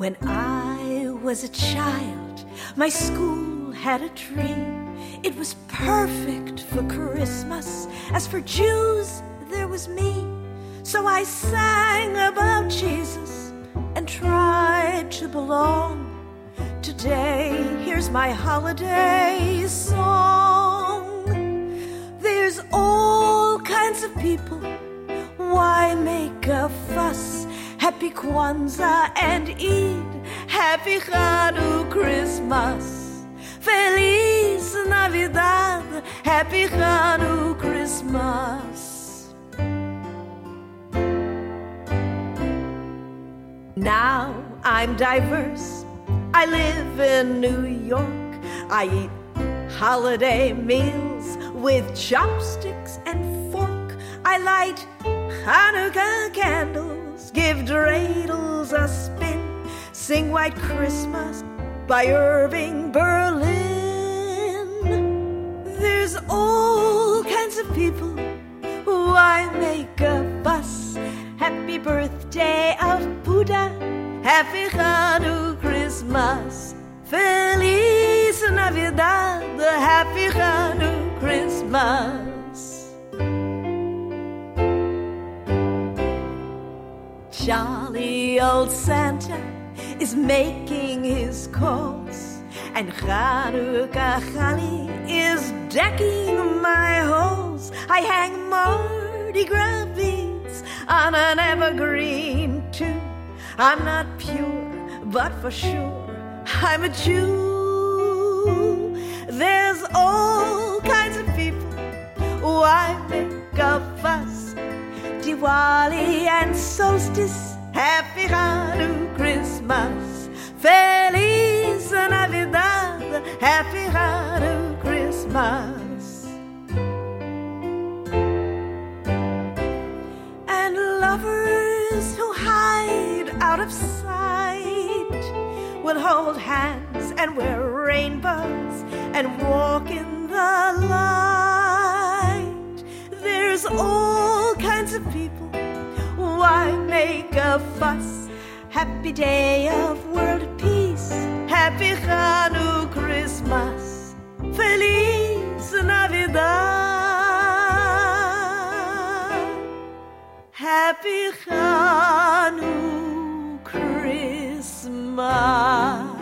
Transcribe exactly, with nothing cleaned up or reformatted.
When I was a child, my school had a tree. It was perfect for Christmas. As for Jews, there was me. So I sang about Jesus and tried to belong. Today, here's my holiday song. There's all kinds of people. Why make a fuss? Happy Kwanzaa and Eid. Happy Chanukah, Christmas. Feliz Navidad. Happy Chanukah, Christmas. Now I'm diverse. I live in New York. I eat holiday meals with chopsticks and fork. I light Hanukkah candles, give dreidels a spin, sing White Christmas by Irving Berlin. There's all kinds of people. Why make a fuss? Happy birthday of Buddha. Happy Chanukah, Christmas. Feliz Navidad. Happy Chanukah, Christmas. Jolly old Santa is making his calls, and Chanukah Chali is decking my halls. I hang Mardi Gras beads on an evergreen too. I'm not pure, but for sure I'm a Jew. There's all kinds of people. Why make a fuss? Diwali and solstice. Happy Chanukah, Christmas. Feliz Navidad. Happy Chanukah, Christmas. And lovers who hide out of sight will hold hands and wear rainbows and walk in the light. There's all kinds of people. Why make a fuss? Happy day of world peace. Happy Chanukah, Christmas. Feliz Navidad. Happy Chanukah, Christmas.